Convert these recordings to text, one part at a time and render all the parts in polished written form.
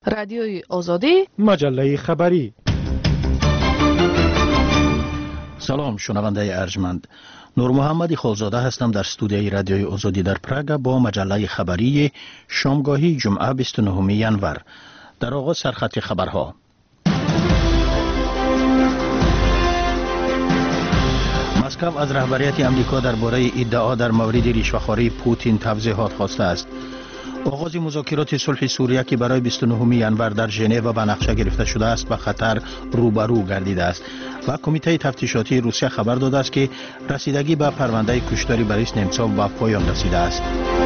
رادیوی آزادی، مجله خبری. سلام شنونده ارجمند، نور محمد خالزاده هستم در استودیوی رادیوی آزادی در پراگ با مجله خبری شامگاهی جمعه 29 ینور. در آغاز سرخط خبرها. مسکو از رهبریت امریکا درباره ادعا در مورد رشوه‌خواری پوتین توضیحات خواسته است. آغاز مذاکرات صلح سوریه که برای 29 ینور در ژنو به نقشه گرفته شده است به خطر روبرو گردیده است و کمیته تفتیشاتی روسیه خبر داده است که رسیدگی به پرونده کشتار بوریس نمتسوف به پایان رسیده است.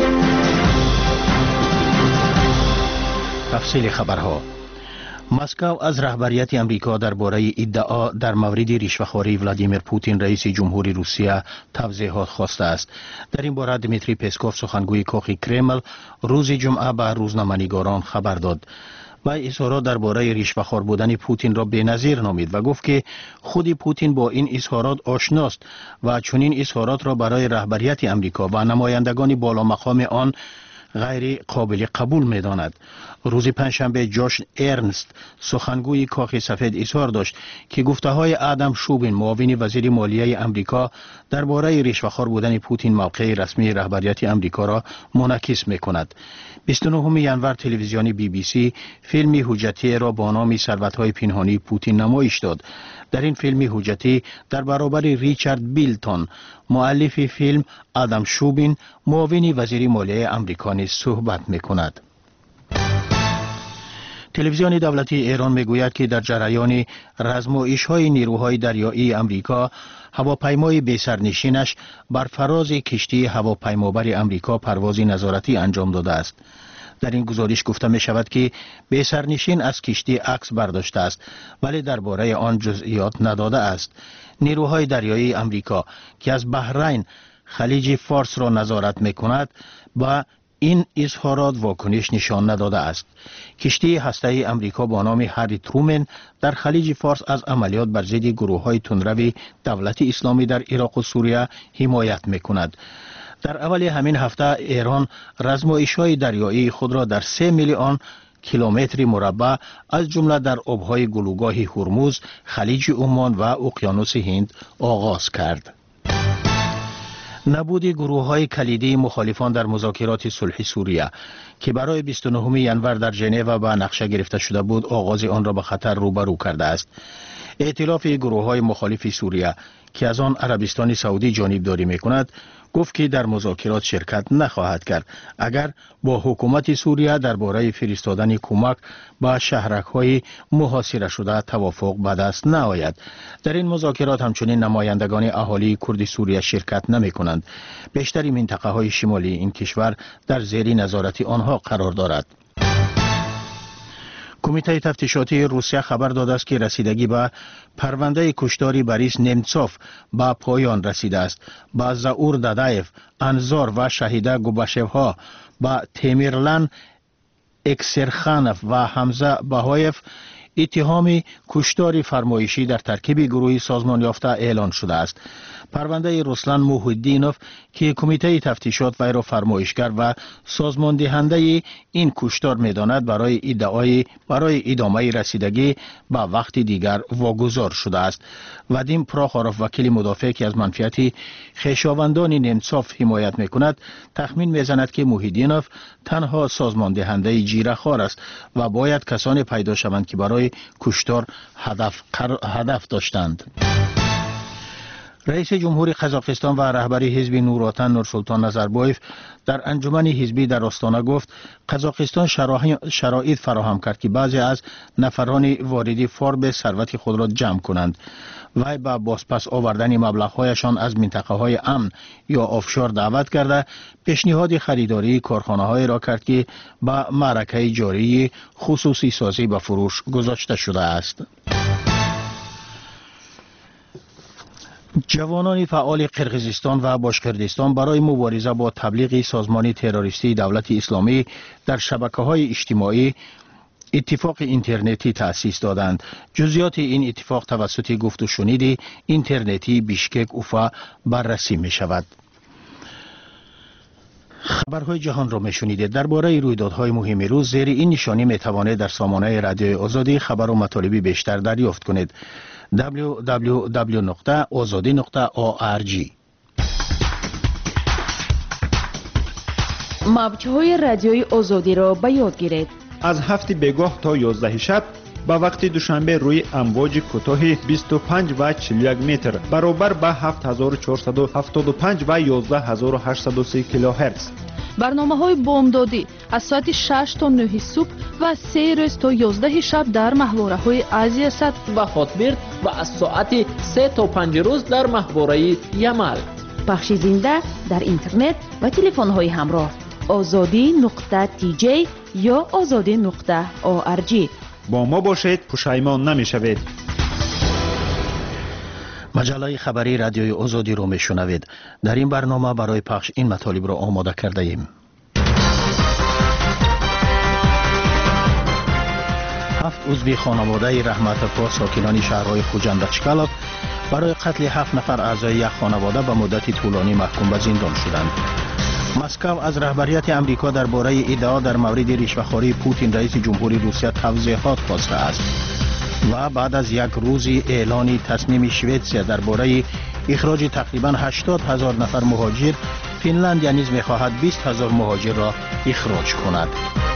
تفصیل خبرها. مسکو از رهبریت امریکا درباره ادعا در مورد رشوه‌خواری ولادیمیر پوتین رئیس جمهوری روسیه توضیحات خواسته است. در این باره دمیتری پسکوف سخنگوی کاخ کرمل روز جمعه به روزنامه‌نگاران خبر داد. وی اظهارات درباره رشوه‌خوار بودن پوتین را بی‌نظیر نامید و گفت که خود پوتین با این اظهارات آشناست و چنین اظهارات را برای رهبریت امریکا و نمایندگان بالا مقام آن غیر قابل قبول می داند. روز پنجشنبه جاش ارنست سخنگوی کاخ سفید اظهار داشت که گفته های آدم شوبین معاون وزیر مالیه امریکا درباره رشوه‌خوار بودن پوتین موقع رسمی رهبریت امریکا را منعکس می کند. 29 ینور تلویزیونی بی بی سی فیلمی حجتی را با نام ثروت‌های پنهانی پوتین نمایش داد. در این فیلم حجتی در برابر ریچارد بیلتون مؤلف فیلم آدم شوبین معاون وزیر مالیه امریکا نیز صحبت می کند. تلویزیون دولتی ایران میگوید که در جریان رزمایش‌های نیروهای دریایی امریکا هواپیمای بی‌سرنشینش بر فراز کشتی هواپیمابر امریکا پرواز نظارتی انجام داده است. در این گزارش گفته می شود که بی‌سرنشین از کشتی عکس برداشته است ولی درباره آن جزئیات نداده است. نیروهای دریایی امریکا که از بحرین خلیج فارس را نظارت می کند با این اظهارات واکنش نشان نداده است. کشتی هسته‌ای امریکا با نام هری ترومن در خلیج فارس از عملیات بر ضد گروه‌های تندرو دولت اسلامی در عراق و سوریه حمایت می‌کند. در اول همین هفته ایران رزمایش‌های دریایی خود را در 3 میلیون کیلومتر مربع از جمله در آب‌های گلوگاه هرمز، خلیج عمان و اقیانوس هند آغاز کرد. نبود گروه‌های کلیدی مخالفان در مذاکرات صلح سوریه که برای 29 ینور در ژنو به نقشه گرفته شده بود آغاز آن را به خطر روبرو کرده است. ائتلاف گروه‌های مخالف سوریه که از آن عربستان سعودی جانبداری می‌کند گفت که در مذاکرات شرکت نخواهد کرد اگر با حکومت سوریه درباره فرستادن کمک به شهرک‌های محاصره شده توافق به دست نآید. در این مذاکرات همچنین نمایندگان اهالی کرد سوریه شرکت نمی‌کنند. بیشتر منطقه‌های شمالی این کشور در زیر نظارت آنها قرار دارد. کمیته تفتیشاتی روسیه خبر داده است که رسیدگی به پرونده کشتار بوریس نمتسوف به پایان رسیده است. با زاور دادایف، انزار و شهیده گوباشوها با تیمیرلن اکسرخانف و حمزه بهایف اتهام کشتار فرمایشی در ترکیب گروه سازمان یافته اعلان شده است. پرونده رسلان موحدینوف که کمیته تفتیشات وی را فرمایشگر و سازمان دهنده این کشتار می‌داند برای ادامه رسیدگی به وقت دیگر واگذار شده است. وادیم پراخاروف وکیل مدافع که از منفعت خویشاوندان نمتسوف حمایت می‌کند تخمین می‌زند که موحدینوف تنها سازمان دهنده جیره‌خوار است و باید کسانی پیدا شوند که برای کشتار هدف داشتند. رئیس جمهوری قزاقستان و رهبر حزب نوراتن نورسلطان نظربایف در انجمن حزبی در آستانه گفت قزاقستان شرایط فراهم کرد که بعضی از نفران وارد فارب ثروت خود را جمع کنند. وی به بازپس آوردن مبلغ‌هایشان از منطقه‌های امن یا آفشور دعوت کرده پیشنهاد خریداری کارخانه‌های را کرد که به معرکه جاری خصوصی سازی به فروش گذاشته شده است. جوانان فعال قرقیزستان و باشقردستان برای مبارزه با تبلیغ سازمان تروریستی دولت اسلامی در شبکه‌های اجتماعی اتفاق اینترنتی تأسیس دادند. جزئیات این اتفاق توسط گفت و شنید اینترنتی بیشکک اوفا بررسی می شود. خبرهای جهان را میشنیدید. درباره رویدادهای مهم روز زیر این نشانی میتوانید در سامانه رادیوی آزادی خبر و مطالبی بیشتر دریافت کنید. www.azadi.org. موج‌های رادیوی آزادی را به یاد گیرید. از 7 بگاه تا 11 شب با وقت دوشنبه روی امواج کوتاه 25 و 41 متر برابر با 7475 و 11830 کیلوهرتز. برنامه‌های بامدادی از ساعت 6 تا 9 صبح و 3 روز تا 11 شب در ماهواره‌های آسیا سد و هاتبرد و از ساعت 3 تا 5 روز در ماهواره یمل. پخش زنده در اینترنت و تلفن‌های همراه azadi.tj یا azadi.org. با ما باشید، پشیمان نمی‌شوید. مجله خبری رادیوی آزادی رو میشنوید. در این برنامه برای پخش این مطالب را آماده کرده ایم. 7 عضو خانواده رحمت‌الله ساکنان شهرهای خوجند و چکالف برای قتل 7 نفر اعضای یک خانواده به مدت طولانی محکوم به زندان شدند. مسکو از رهبریت امریکا درباره ادعا در مورد رشوه‌خوری پوتین رئیس جمهوری روسیه توضیحات خواسته است و بعد از یک روز اعلان تصمیم شوئدسیا درباره اخراج تقریبا 80,000 نفر مهاجر، فنلند نیز می‌خواهد 20,000 مهاجر را اخراج کند.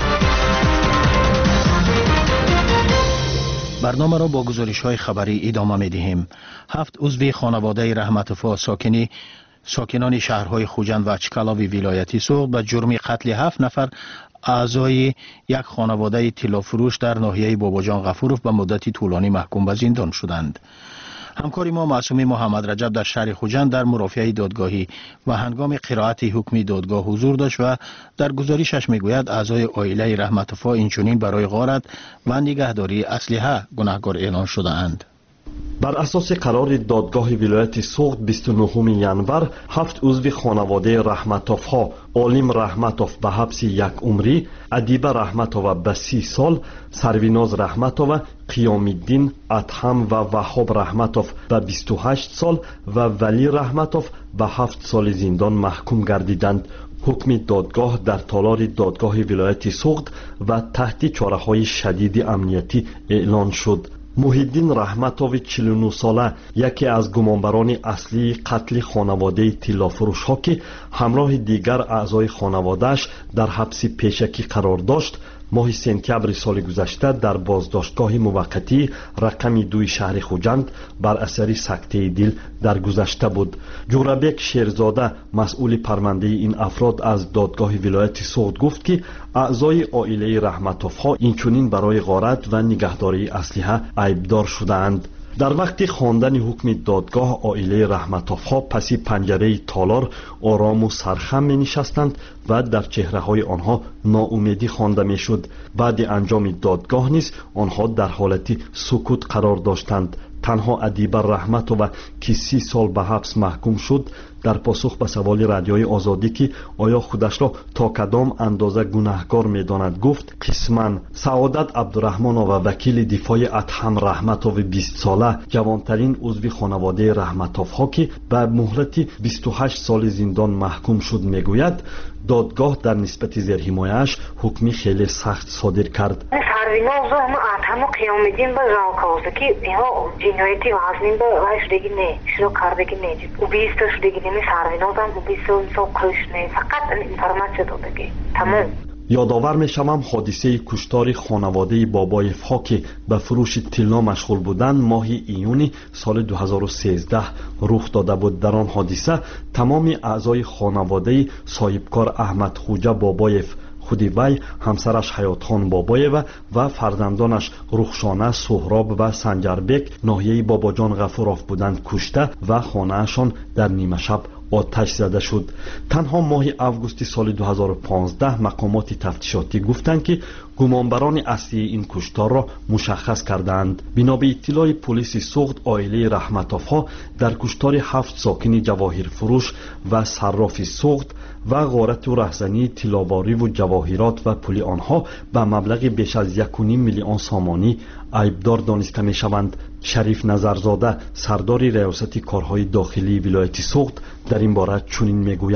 برنامه را با گزارش‌های خبری ادامه می‌دهیم. 7 عضو خانواده رحمت‌الله ساکنان شهرهای خوجند و چکالاوی ولایتی سوخت به جرم قتل 7 نفر اعضای یک خانواده طلافروش در ناحیه باباجان غفورov به مدتی طولانی محکوم به زندان شدند. همکار ما معصومی محمد رجب در شهر خوجند در مرافعه دادگاهی و هنگام قرائت حکم دادگاه حضور داشت و در گزارشش میگوید اعضای عائله رحمت‌الله اینچنین برای غارت و نگهداری اسلحه گناهکار اعلان شده اند. بر اساس قرار دادگاه ولایت سوخت 29 ینور 7 عضو خانواده رحمت‌الله عالم رحمت‌الله به حبس یک عمری، ادیبه رحمت‌الله به 30 سال، سرویناز رحمت‌الله، قیام الدین ادهم و وهاب رحمت‌الله به 28 سال و ولی رحمت‌الله به 7 سال زندان محکوم گردیدند. حکم دادگاه در تالار دادگاه ولایت سوخت و تحت چاره‌های شدید امنیتی اعلان شد. محیدین رحمت‌الله 49 ساله یکی از گمانبران اصلی قتل خانواده طلافروش ها که همراه دیگر اعضای خانوادهش در حبس پیشکی قرار داشت، ماه سپتامبر سال گذشته در بازداشتگاه موقتی رقم 2 شهر خوجند بر اثر سکته دل درگذشته بود. جورابک شیرزاده مسئول پرونده این افراد از دادگاه ولایت سوخت گفت که اعضای عائله رحمت‌الله اینچنین برای غارت و نگهداری اسلحه عیبدار شده‌اند. در وقت خواندن حکم دادگاه عائله رحمت‌الله پس پنجره تالار آرام و سرخم می نشستند و در چهره های آنها ناامیدی خوانده می شد. بعد انجام دادگاه نیز آنها در حالت سکوت قرار داشتند. تنها ادیبه رحمت‌الله که 30 سال به حبس محکوم شد در پاسخ به سوال رادیوی آزادی که آیا خودش را تا کدام اندازه گناهکار می‌داند گفت قسماً. سعادت عبدالرحمن و وکیل دفاع ادهم رحمت‌الله 20 ساله جوانترین عضو خانواده رحمت‌الله که به مهلت 28 سال زندان محکوم شد میگوید دادگاه در نسبت زیرحمایه‌اش حکمی خیلی سخت صادر کرد. سرویناز و ادهم و قیام الدین به زاکاوزه که اینا جنایتی وزنین به شدگی نه شروع کردگی نه و 20 شدگی نه سرویناز هم و 20 سوکرش نه فقط انفرماسیون دادگی تمام. یادآور میشوم حادثه کشتار خانواده بابایف ها که به فروش طلا مشغول بودند ماه ایون سال 2013 رخ داده بود. در آن حادثه تمام اعضای خانواده صاحبکار احمد خوجه بابایف، خود وی، همسرش حیات خان بابایف و فرزندانش رخشانه، سهراب و سنجربک ناحیه باباجان غفورov بودند کشته و خانه‌شان در نیمه شب آتش زده شد. تنها ماه اوگوست سال 2015 مقامات تفتیشاتی گفتند که گمانبران اصلی این کشتار را مشخص کردند. بنا به اطلاع پلیس سوخت عائله رحمت‌الله در کشتار 7 ساکن جواهر فروش و صراف سوخت و غارت و رهزنی طلاواری و جواهرات و پول آنها به مبلغ بیش از 1.5 میلیون سامانی عیبدار دانسته می شوند. شریف نظرزاده سردار ریاست کارهای داخلی ولایت سوخت در این باره چنین میگوید: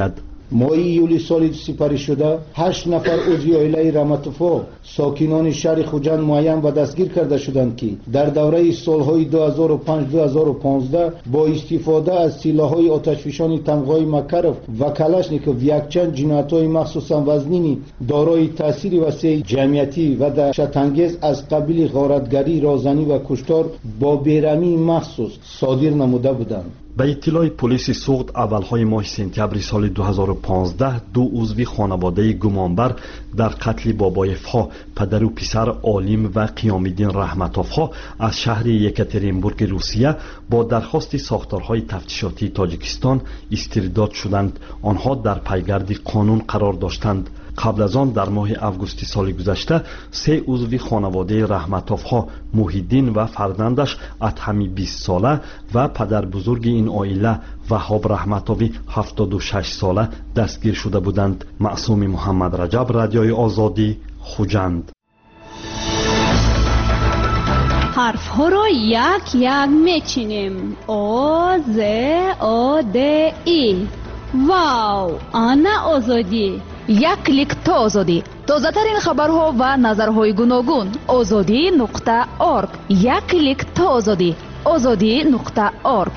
ماه ایولی سال سپری شده 8 نفر عضو عائله رحمتوفا ساکنان شهر خوجند معین و دستگیر کرده شدند که در دوره سالهای 2005-2015 با استفاده از سلاح‌های آتشفشان تمغای مکرف و کلاشنیکوف یکچند جنایت‌های مخصوصا وزنی دارای تاثیر وسیع جمعیتی و دهشت‌انگیز از قبیل غارتگری، رازنی و کشتار با بیرحمی مخصوص صادر نموده بودند. به اطلاع پلیس سوخت اولهای ماه سپتامبر سال 2015 دو عضو خانواده گمانبر در قتل بابایف‌ها پدر و پسر عالم و قیام‌الدین رحمتوف‌ها از شهر یکاترینبورگ روسیه با درخواست ساختارهای تفتیشاتی تاجیکستان استرداد شدند. آنها در پیگرد قانون قرار داشتند. قبل از آن در ماه اوگوست سال گذشته 3 عضو خانواده رحمتوف‌ها محیدین و فرزندش ادهم 20 ساله و پدر بزرگ این عائله وهاب رحمتوی 76 ساله دستگیر شده بودند. معصوم محمد رجب، رادیوی آزادی، خوجند. حرف ها را یک یک میچینیم. آ ز آ د ای. واو، آنا آزادی. یک کلیک تا آزادی. تازه‌ترین خبرها و نظرهای گوناگون. azadi.org. یک کلیک تا آزادی. azadi.org.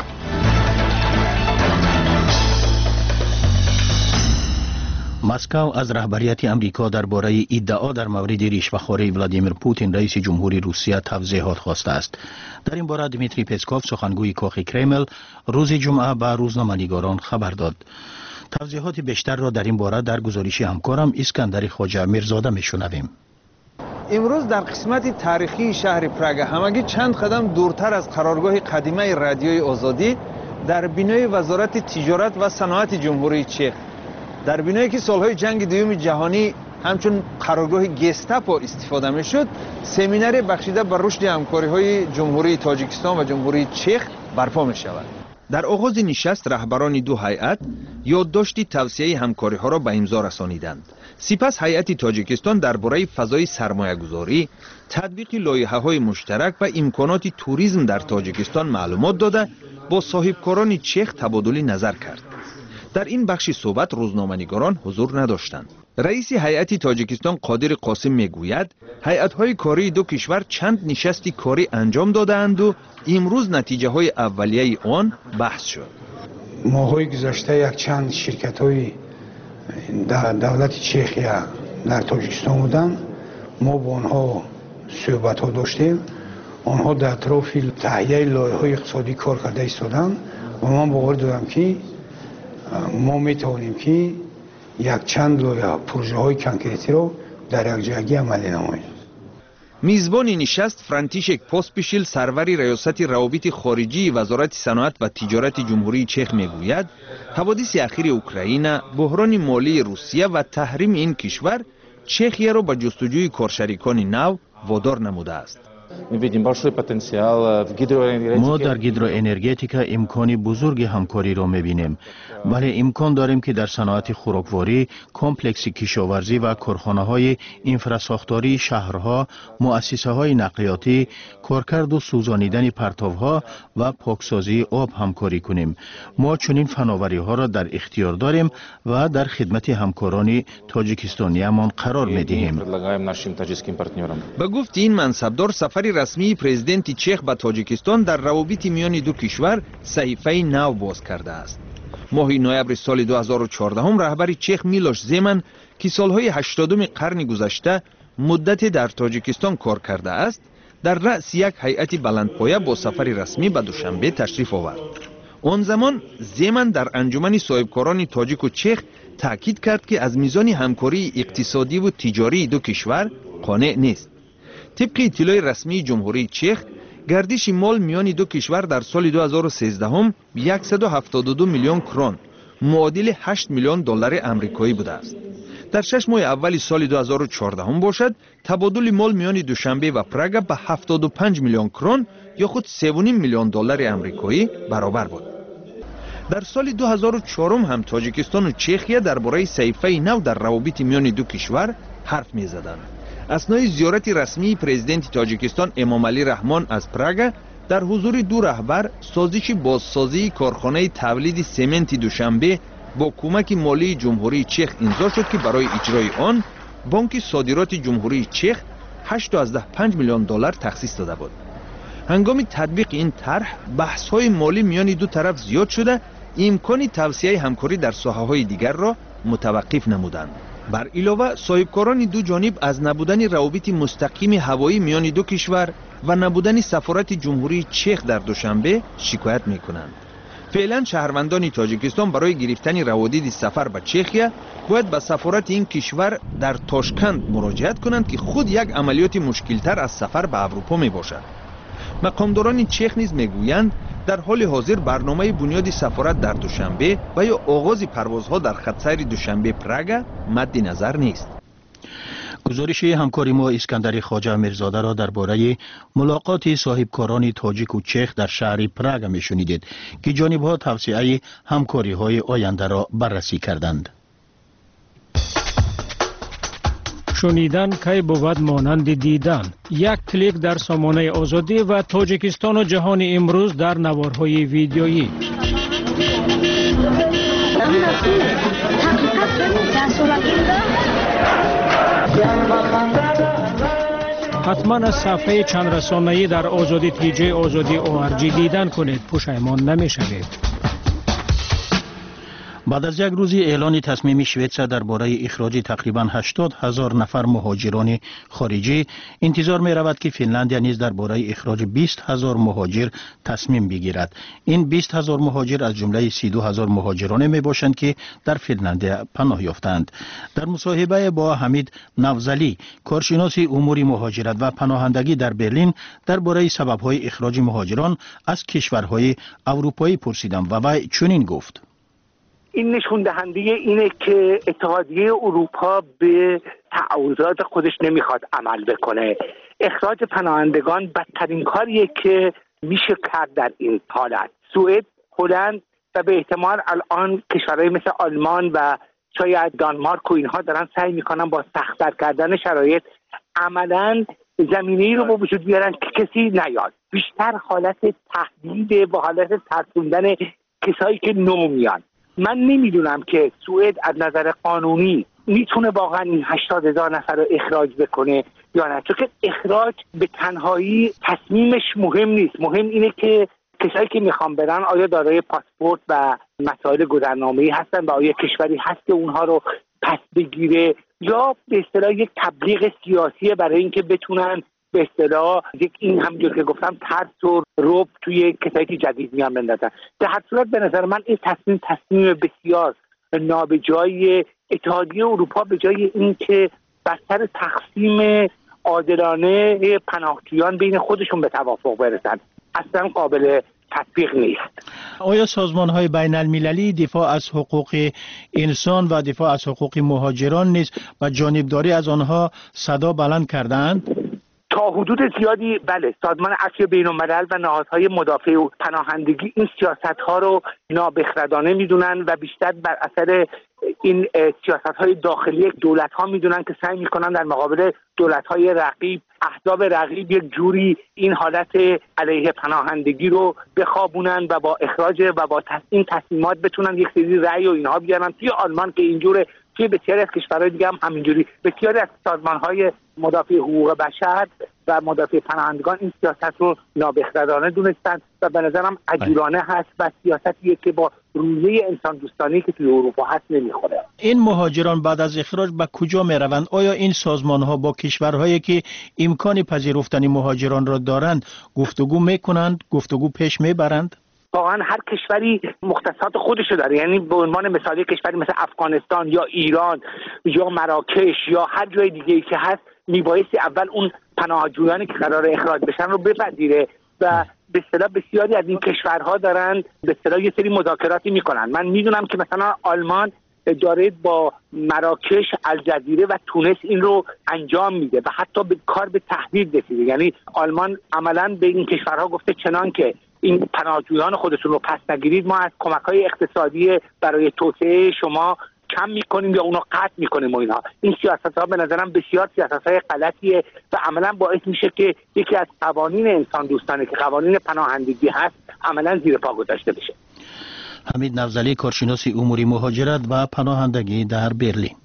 مسکو از رهبریت امریکا درباره ادعا در مورد رشوه‌خوری ولادیمیر پوتین رئیس جمهوری روسیه توضیحات خواسته است. در این باره دمیتری پسکوف سخنگوی کاخ کرمل روز جمعه به روزنامه‌نگاران خبر داد. توضیحات بیشتر را در این باره در گزارش همکارم اسکندر خواجه میرزاده میشنویم. امروز در قسمت تاریخی شهر پراگ همگی چند قدم دورتر از قرارگاه قدیمی رادیوی آزادی در بینای وزارت تجارت و صنعت جمهوری چک، در بینایی که سالهای جنگ دوم جهانی همچون قرارگاه گستاپو استفاده میشد، سمینار بخشیده بر رشد همکاری‌های جمهوری تاجیکستان و جمهوری چک برپا می شود. در آغاز نشست رهبران دو هیئت یادداشت توسعه همکاری‌ها را به امضا رسانیدند. سپس هیئت تاجیکستان درباره فضای سرمایه‌گذاری، تطبیق لایحه‌های مشترک و امکانات توریسم در تاجیکستان معلومات داده با صاحبکاران چک تبادل نظر کرد. در این بخش صحبت روزنامه‌نگاران حضور نداشتند. رئیس هیئت تاجیکستان قادر قاسم میگوید هیئت‌های کاری دو کشور چند نشستی کاری انجام داده‌اند و امروز نتیجه‌های اولیه آن بحث شد. ماهای گذشته یک چند شرکت‌های دولت چخیا در تاجیکستان بودند. ما با آنها صحبت‌ها داشتیم. آنها در اطراف تهیه لایحه‌های اقتصادی کار کرده ایستادند و من باور دارم که ما میتوانیم که یک چند لایحه پروژه‌های کانکریتی را در یک جایگی عملی نماییم. میزبان نشست فرانتیشک پوسپیشیل سرور ریاست روابط خارجی وزارت صنعت و تجارت جمهوری چک میگوید حوادث اخیر اوکراین، بحران مالی روسیه و تحریم این کشور چخیه را به جستجوی کارشریکان نو وادار نموده است. ما در گیدروانرژتیکا امکان بزرگ همکاری را می‌بینیم، ولی امکان داریم که در صنعت خوراکواری، کمپلکس کشاورزی و کارخانه‌های انفراساختاری شهرها، مؤسسه‌های نقلیاتی، کارکرد و سوزانیدن پرتوها و پاکسازی آب همکاری کنیم. ما چنین فناوری‌ها را در اختیار داریم و در خدمت همکاران تاجیکستانیمان قرار می‌دهیم. به گفت این منصبدار سفر رسمی پرزیدنت چک به تاجیکستان در روابط میان دو کشور صحیفه نو باز کرده است. ماه نوامبر سال 2014 رهبر چک میلوش زمن که سالهای 80 قرن گذشته مدت در تاجیکستان کار کرده است، در رأس یک هیئت بلندپایه با سفر رسمی به دوشنبه تشریف آورد. آن زمان زمن در انجمن صاحبکاران تاجیک و چک تاکید کرد که از میزان همکاری اقتصادی و تجاری دو کشور قانع نیست. طبق اطلاع رسمی جمهوری چک، گردش مال میان دو کشور در سال 2013 172 میلیون کرون معادل 8 میلیون دلار آمریکایی بوده است. در 6 ماه اول سال 2014 باشد تبادل مال میان دوشنبه و پراگ به 75 میلیون کرون یا خود 3.5 میلیون دلار آمریکایی برابر بود. در سال 2004 هم تاجیکستان و چخیه درباره صحیفه نو در روابط میان دو کشور حرف می‌زدند. اثنای زیارت رسمی پرزیدنت تاجیکستان امامعلی رحمان از پراگ در حضور دو رهبر سازش بازسازی کارخانه تولید سمنت دوشنبه با کمک مالی جمهوری چخ امضا شد که برای اجرای آن بانک صادرات جمهوری چخ 8.5 میلیون دلار تخصیص داده بود. هنگام تطبیق این طرح بحث‌های مالی میان دو طرف زیاد شده، امکان توسعه همکاری در ساحه‌های دیگر را متوقف نمودند. بر علاوه صاحبکاران دو جانب از نبودن روابط مستقیم هوایی میان دو کشور و نبودن سفارت جمهوری چخ در دوشنبه شکایت میکنند. فعلا شهروندان تاجیکستان برای گرفتن روادید سفر به چخیا باید به سفارت این کشور در تاشکند مراجعت کنند که خود یک عملیات مشکلتر از سفر به اروپا می باشد. مقامداران چخ نیز میگویند در حال حاضر برنامه بنیاد سفارت در دوشنبه و یا آغاز پروازها در خط سیر دوشنبه پراگ مد نظر نیست. گزارش همکاری ما اسکندر خواجه میرزاده را درباره ملاقات صاحبکاران تاجیک و چخ در شهر پراگ میشنیدید که جانب‌ها توسعه همکاری‌های آینده را بررسی کردند. شنیدن کی بود مانند دیدن. یک کلیک در سامانه آزادی و تاجیکستان و جهان امروز در نوارهای ویدیویی. حتما از صفحه چند رسانه‌ای در آزادی تیجه آزادی ORG دیدن کنید، پشیمان نمی‌شوید. بعد از یک روزی اعلان تصمیم سوئیسرا درباره اخراج تقریباً 80,000 نفر مهاجران خارجی، انتظار می رود که فنلندیا نیز درباره اخراج 20,000 مهاجر تصمیم بگیرد. این 20,000 مهاجر از جمله 32,000 مهاجران می باشند که در فنلندیا پناه یافتند. در مصاحبه با حمید نوزلی، کارشناس امور مهاجرت و پناهندگی در برلین، درباره سبب‌های اخراج مهاجران از کشورهای اروپایی پرسیدم و وی چنین گفت: این نشون دهنده اینه که اتحادیه اروپا به تعهدات خودش نمیخواد عمل بکنه. اخراج پناهندگان بدترین کاریه که میشه کرد در این حالت. سوئد، هلند و به احتمال الان کشورهای مثل آلمان و شاید دانمارک و اینها دارن سعی میکنن با سخت‌تر کردن شرایط عملاً زمینه‌ای رو به وجود بیارن که کسی نیاد. بیشتر حالت تهدید و حالت ترسوندن کسایی که نو میان. من نمیدونم که سوئد از نظر قانونی میتونه واقعا این 80,000 نفر رو اخراج بکنه یا نه، چون که اخراج به تنهایی تصمیمش مهم نیست. مهم اینه که کسایی که میخوان برن آیا دارای پاسپورت و مسائل گذرنامه‌ای هستن و آیا کشوری هست که اونها رو پس بگیره، یا به اصطلاح یک تبلیغ سیاسی برای اینکه بتونن به اصطلاح این همونجور که گفتم ترس و رعب توی کسایی که جدید میان بندازن. در هر صورت به نظر من این تصمیم بسیار نابجای اتحادیه اروپا به جای اینکه بر سر تقسیم عادلانه پناهجویان بین خودشون به توافق برسن اصلا قابل تطبیق نیست. آیا سازمان‌های بین المللی دفاع از حقوق انسان و دفاع از حقوق مهاجران نیز و جانبداری از آنها صدا بلند کردند؟ تا حدود زیادی بله. سازمان عفو بین‌الملل و نهادهای مدافع پناهندگی این سیاست‌ها رو نابخردانه می‌دونن و بیشتر بر اثر این سیاست‌های داخلی دولت‌ها می‌دونن که سعی می‌کنن در مقابل دولت‌های رقیب، احزاب رقیب یک جوری این حالت علیه پناهندگی رو بخوابونن و با اخراج و با این تصمیمات بتونن یک سری رأی و اینها بیارن. توی آلمان که اینجوره، توی بسیاری از کشورهای دیگه هم همینجوری. بسیاری از سازمان‌های مدافع حقوق بشر و مدافع پناهندگان این سیاست رو نابخردانه دونستن و به نظرم عجولانه هست و سیاستیه که با رویه انسان دوستانی که توی اروپا هست نمیخوره. این مهاجران بعد از اخراج به کجا میروند؟ آیا این سازمان‌ها با کشورهایی که امکان پذیرفتن مهاجران را دارند گفتگو میکنند، گفتگو پیش میبرند؟ واقعا هر کشوری مختصات خودشو داره. یعنی به عنوان مثال کشوری مثل افغانستان یا ایران یا مراکش یا هر جای دیگه‌ای که هست میبایستی اول اون پناهجویانی که قرار اخراج بشن رو بپذیره و به اصطلاح بسیاری از این کشورها دارن به اصطلاح یه سری مذاکراتی میکنن. من میدونم که مثلا آلمان داره با مراکش، الجزیره و تونس این رو انجام میده و حتی به کار به تهدید رسیده. یعنی آلمان عملاً به این کشورها گفته چنان که این پناهجویان خودتون رو پس نگیرید، ما از کمک‌های اقتصادی برای توسعه شما کم میکنیم یا اونو قطع میکنیم و اینها. این سیاست‌ها به نظرم بسیار سیاست‌های غلطیه و عملاً باعث میشه که یکی از قوانین انسان دوستانه که قوانین پناهندگی هست عملاً زیر پا گذاشته بشه. حمید نوزلی، کارشناس امور مهاجرت و پناهندگی در برلین.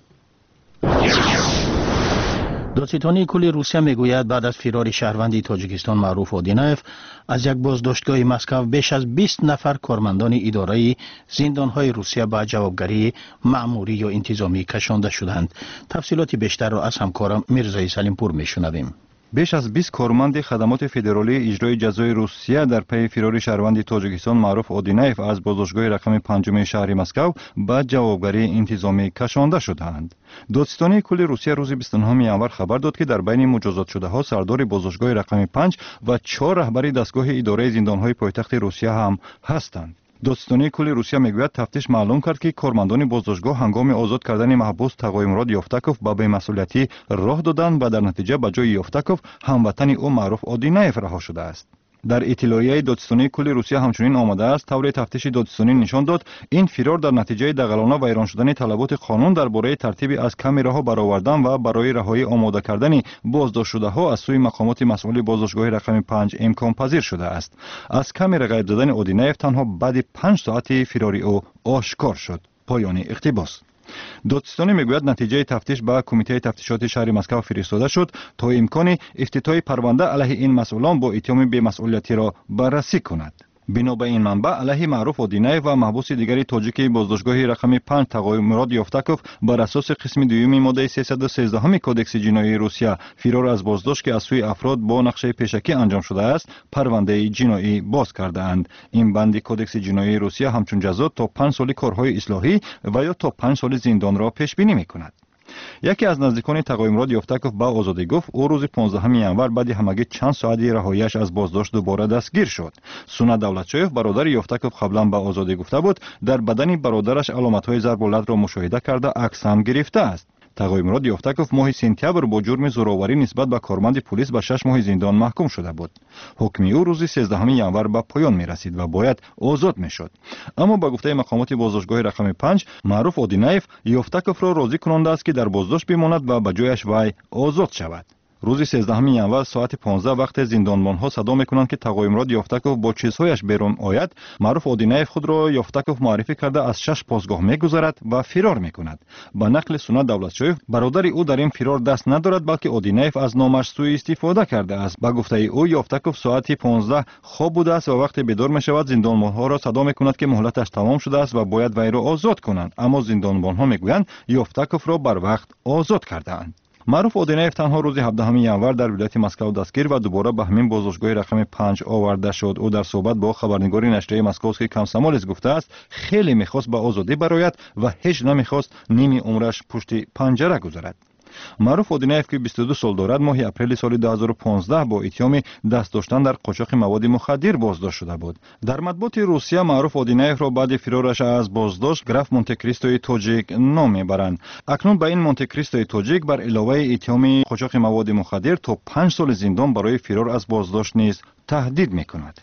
دادستانی کل روسیه میگوید بعد از فرار شهروند تاجیکستان معروف اودینایف از یک بازداشتگاه مسکو بیش از 20 نفر کارمندان اداره زندانهای روسیه به جوابگری مأموری یا انتظامی کشانده شدند. تفصیلات بیشتر را از همکارم میرزای سلیمپور میشنویم. بیش از 20 کارمند خدمات فدرالی اجرای جزای روسیه در پی فرار شهروند تاجیکستان معروف اودینایف از بازداشتگاه رقم 5 شهر مسکو به جوابگری انتظامی کشانده شدند. دادستانی کل روسیه روز 29 ینور خبر داد که در بین مجازات شده ها سردار بازداشتگاه رقم 5 و 4 رهبری دستگاه اداره زندانهای پایتخت روسیه هم هستند. دادستانی کل روسیه میگوید تفتیش معلوم کرد که کارمندان بازداشتگاه هنگام آزاد کردن محبوس تقویمراد یافتکوف به بی‌مسئولیتی راه دادند و در نتیجه به جای یافتکوف هموطن او معروف اودینایف رها شده است. در اطلاعیه دادستانی کل روسیه همچنین آمده است طور تفتیش دادستانی نشان داد این فرار در نتیجه دغلانه و ایران شدن طلبات قانون درباره ترتیب از کامراها برآوردن و برای رهایی آماده کردن بازداشت شده ها از سوی مقامات مسئول بازداشتگاه رقم 5 امکان پذیر شده است. از کامرا غیب زدن اودینایف تنها بعد 5 ساعت فرار او آشکار شد. پایان اقتباس. دادستانی میگوید نتیجه تفتیش به کمیته تفتیشات شهر مسکو فرستاده شد تا امکان افتتاح پرونده علیه این مسئولان با اتهام بی‌مسئولیتی را بررسی کند. بنا به این منبع علیه معروف اودینایف و محبوس دیگری تاجیک بازداشتگاه رقم 5 تقویمراد یافتکوف بر اساس قسم دوم ماده 313 کودکس جنایی روسیه فرار از بازداشت که از سوی افراد با نقشه پیشکی انجام شده است پرونده جنایی باز کرده‌اند. این بند کودکس جنایی روسیه همچون جزا تا 5 سال کارهای اصلاحی و یا تا 5 سال زندان را پیش بینی می‌کند. یکی از نزدیکان تقویمراد یافتکوف به آزادی گفت او روز 15 ینور بعد همگی چند ساعتی رهاییش از بازداشت دوباره دستگیر شد. سونا دولتشویف برادر یافتکوف قبلا به آزادی گفته بود در بدن برادرش علامت‌های ضرب العضل را مشاهده کرده عکس هم گرفته است. تقویمراد یافتکوف ماه سپتامبر با جرم زورآوری نسبت به کارمند پلیس به 6 ماه زندان محکوم شده بود. حکم او روز 13 ینور به پایان می رسید و باید آزاد می شد. اما با گفته مقامات بازداشتگاه رقم 5 معروف اودینایف یافتکوف را راضی کننده است که در بازداشت بماند و به جایش وی آزاد شود. روز 13 ینور ساعت 15 وقت زندانبانها صدا میکنند که تقویمراد یافتکوف با چیزهایش بیرون آید. معروف اودینایف خود را یافتکوف معرفی کرده از 6 پاسگاه میگذرد و فرار میکند. با نقل سونا دولتشویف برادر او در این فرار دست ندارد بلکه اودینایف از نامش سوء استفاده کرده است. با گفته او یافتکوف ساعت 15 خواب بوده است و وقتی بیدار میشود زندانبانها را صدا میکند که مهلتش تمام شده است و باید وی را آزاد کنند. اما زندانبانها میگویند یافتکوف را بر وقت آزاد کردند. معروف اودینایف تنها روز 17 ینور در ولایت مسکو دستگیر و دوباره به همین بازداشتگاه رقم 5 آورده شد. او در صحبت با خبرنگار نشریه مسکووسکی کامسomolets گفته است خیلی میخواست به آزادی برآید و هیچ نمیخواست نیمی عمرش پشت پنجره گذرد. معروف اودینایف که 22 سال دارد ماه اپریل سال 2015 با اتهام دست داشتن در قاچاق مواد مخدر بازداشت شده بود. در مطبوعات روسیه معروف اودینایف را بعد فرارش از بازداشت گراف مونتکریستوی تاجیک نام میبرند. اکنون به این مونتکریستوی تاجیک بر علاوه اتهام قاچاق مواد مخدر تا 5 سال زندان برای فرار از بازداشت نیز تهدید میکند.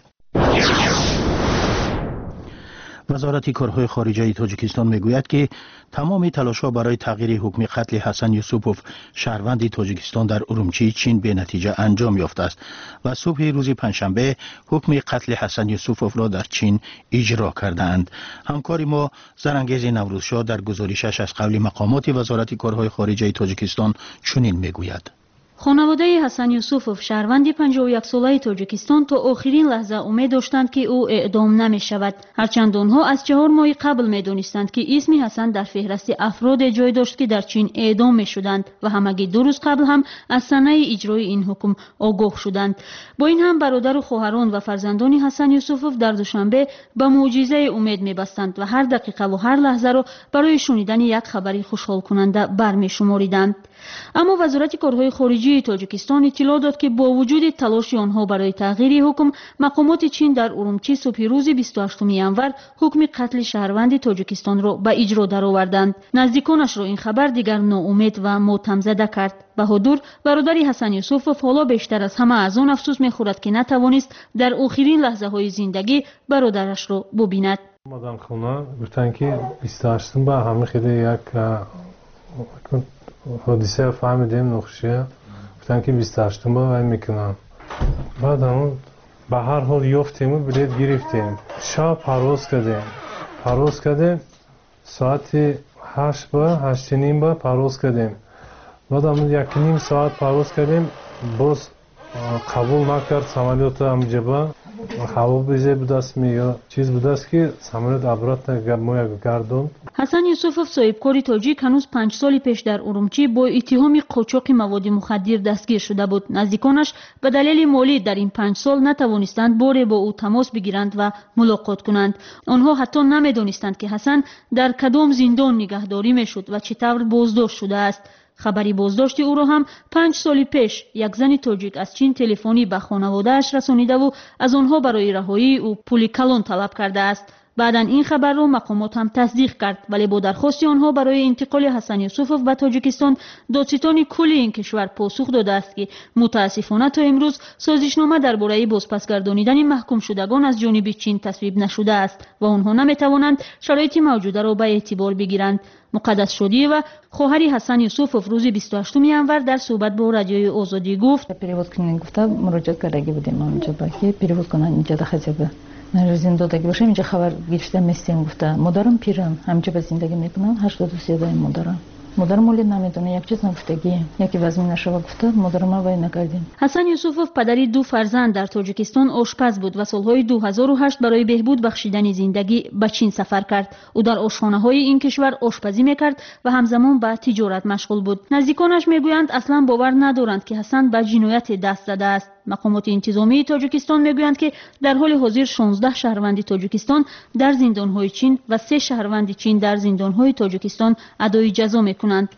وزارت کارهای خارجه تاجیکستان میگوید که تمام تلاش‌ها برای تغییر حکم قتل حسن یوسوپوف شهروند تاجیکستان در ارومچی چین به نتیجه انجام یافته است و صبح روز پنجشنبه حکم قتل حسن یوسوپوف را در چین اجرا کردند. همکار ما زرانگیز نوروزشاه در گزارشش از قول مقامات وزارت کارهای خارجه تاجیکستان چنین میگوید: خانواده حسن یوسوفوف شهروند 51 ساله تاجیکستان تا آخرین لحظه امید داشتند که او اعدام نمی شود. هرچند آنها از 4 ماه قبل می دانستند که اسم حسن در فهرست افراد جای داشت که در چین اعدام می شدند و همگی 2 روز قبل هم از صحنه اجرای این حکم آگاه شدند. با این هم برادر و خواهران و فرزندان حسن یوسوفوف در دوشنبه به معجزه امید می بستند و هر دقیقه و هر لحظه را برای شنیدن یک خبری خوشحال کننده برمی شماریدند. اما وزارت کارهای خارجه تاجیکستان اطلاع داد که با وجود تلاش آنها برای تغییر حکم، مقامات چین در ارومچی صبح روز 28 ینور حکم قتل شهروند تاجیکستان را به اجرا درآوردند. نزدیکانش را این خبر دیگر ناامید و ماتم زده کرد. بهادر برادر حسن یوسوفوف حالا بیشتر از همه از آن افسوس می‌خورد که نتوانست در آخرین لحظه های زندگی برادرش را ببیند. مادام خونه گفتن که 28 با همه خیلی یک حادثه فهمیدیم نقشه گفتن که 28 با وای میکنم. بعد همون به هر حال یافتیم و بلیت گرفتیم. شب پرواز کردیم. پرواز کردیم ساعت 8 با 8 نیم با پرواز کردیم. بعد هم یک نیم ساعت پرواز کردیم باز قبول نکرد سامالیوت همجا با هوا بیزه بود است یا چیز بود است که سامالیوت عبرت موی گردوند. حسن یوسفوف صاحبکاری تاجیک هنوز 5 سال پیش در ارومچی با اتهام قاچاق مواد مخدر دستگیر شده بود. نزدیکانش به دلیل مالی در این 5 سال نتوانستند بار با او تماس بگیرند و ملاقات کنند. آنها حتی نمیدانستند که حسن در کدام زندان نگهداری میشد و چطور بازداشت شده است. خبری بازداشت او را هم 5 سال پیش یک زن تاجیک از چین تلفنی به خانواده‌اش رسانیده و از آنها برای رهایی او پول کلان طلب کرده است. بعدا این خبر را مقامات هم تصدیق کرد، ولی با درخواست آنها برای انتقال حسن یوسفوف به تاجیکستان دادستان کل این کشور پاسخ داده است که متاسفانه تا امروز سازشنامه درباره بازپسگردانیدن محکوم شدگان از جانب چین تصویب نشده است و آنها نمیتوانند شرایط موجوده را به اعتبار بگیرند. مقدس شدی و خواهر حسن یوسفوف روز 28 январ در صحبت با رادیوی آزادی گفت перевод کنین گفته مراجعه کردگی بودیم اونجا با که перевод کنن اینجا خزیبه زندگی باشه اینجا خبر گرفتم مستیم گفته مادرم پیرم همینجا به زندگی میکنن 83 سال مادرم مولی نمیدونه یک چیز نگفتگی یکی وزمی نشوا گفته مادرم ما وای نکردیم. حسن یوسفوف پدری 2 فرزند در تاجیکستان آشپز بود و سالهای 2008 برای بهبود بخشیدن زندگی به چین سفر کرد. او در آشخانه‌های این کشور آشپزی میکرد و همزمان به تجارت مشغول بود. نزدیکانش میگویند اصلا باور ندارند که حسن به جنایت دست زده است. مقامات انتظامی تاجیکستان میگویند که در حال حاضر 16 شهروند تاجیکستان در زندان‌های چین و 3 شهروند چین در زندان‌های تاجیکستان ادای جزا میکنند.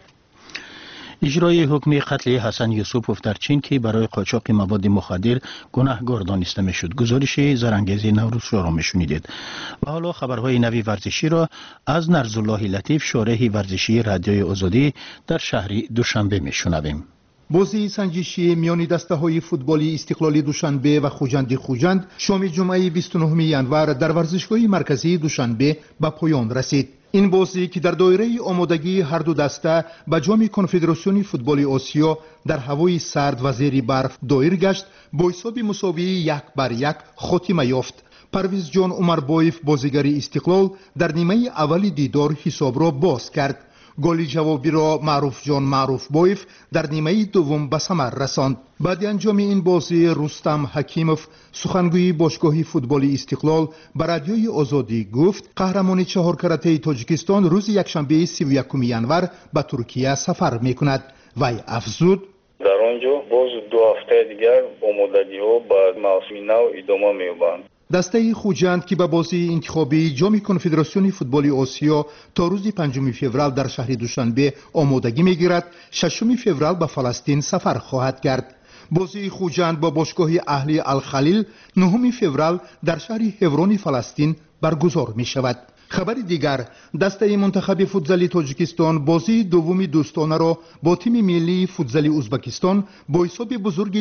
اجرای حکم قتل حسن یوسفوف در چین که برای قاچاق مواد مخدر گناهکار دانسته میشد. گزارش زرانگیز نوروز را میشنیدید. و حالا خبرهای نوی ورزشی را از نرزالله لطیف شارح ورزشی رادیوی آزادی در شهر دوشنبه میشنویم. بازی سنجشی میان دسته‌های فوتبالی استقلالی دوشنبه و خوجند شام جمعه 29 январ در ورزشگاه مرکزی دوشنبه به پایان رسید. این بازی که در دایره آمادگی هر دو دسته به جام کنفدراسیون فوتبال آسیا در هوای سرد و زیر برف دایر گشت با حساب مساوی 1-1 خاتمه یافت. پرویز جان عمربایف بازیگر استقلال در نیمه اول دیدار حساب را باز کرد. گل جوابی را معروف جان معروفبایف در نیمه دوم به ثمر رساند. بعد انجام این بازی رستم حکیموف سخنگوی باشگاه فوتبال استقلال به رادیوی آزادی گفت قهرمان 4 کرته تاجیکستان روز یکشنبه 31 январ به ترکیه سفر میکند. وی افزود در آنجا باز 2 هفته دیگر آمادگی‌ها به موسم نو ادامه می‌یابند. دسته خوجند که به بازی انتخابی جام کنفدراسیون فوتبال آسیا تا روز 5 فوریه در شهر دوشنبه آمادگی میگیرد. 6 فوریه به فلسطین سفر خواهد کرد. بازی خوجند با باشگاه اهلی الخلیل 9 فوریه در شهر هورون فلسطین برگزار می شود. خبر دیگر دسته منتخب فوتزالی تاجیکستان بازی دومی دوستانه را با تیم ملی فوتزالی ازبکستان با حساب بزرگ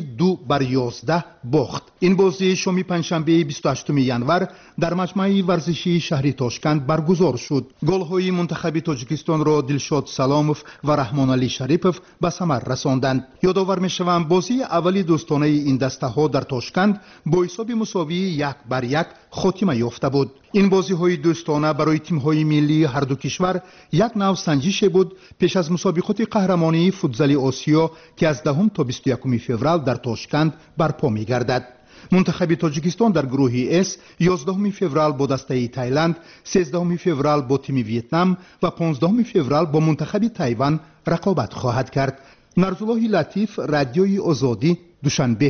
2-11 باخت. این بازی شام پنجشنبه 28 январ در مجمع ورزشی شهر تاشکند برگزار شد. گل‌های منتخب تاجیکستان را دلشاد سلاموف و رحمان علی شریپوف به ثمر رساندند. یادآور می‌شوم بازی اولی دوستانه این دسته‌ها در تاشکند با حساب مساوی 1-1 خاتمه یافته بود. این بازی‌های دوستانه برای تیم‌های ملی هر دو کشور یک نوع سنجش بود پیش از مسابقات قهرمانی فوتزال آسیا که از 10 تا 21 فوریه در تاشکند برپا می‌گردد. منتخب تاجیکستان در گروه S 11 فوریه با دسته تایلند، 13 فوریه با تیم ویتنام و 15 فوریه با منتخب تایوان رقابت خواهد کرد. نرزالله لطیف رادیوی آزادی دوشنبه.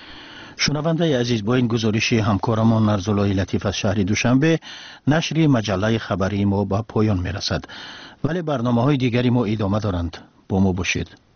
شنونده عزیز با این گزارش همکارمان نرزالله لطیف از شهر دوشنبه نشر مجله خبری ما به پایان میرسد. ولی برنامه‌های دیگری ما ادامه دارند. با ما باشید.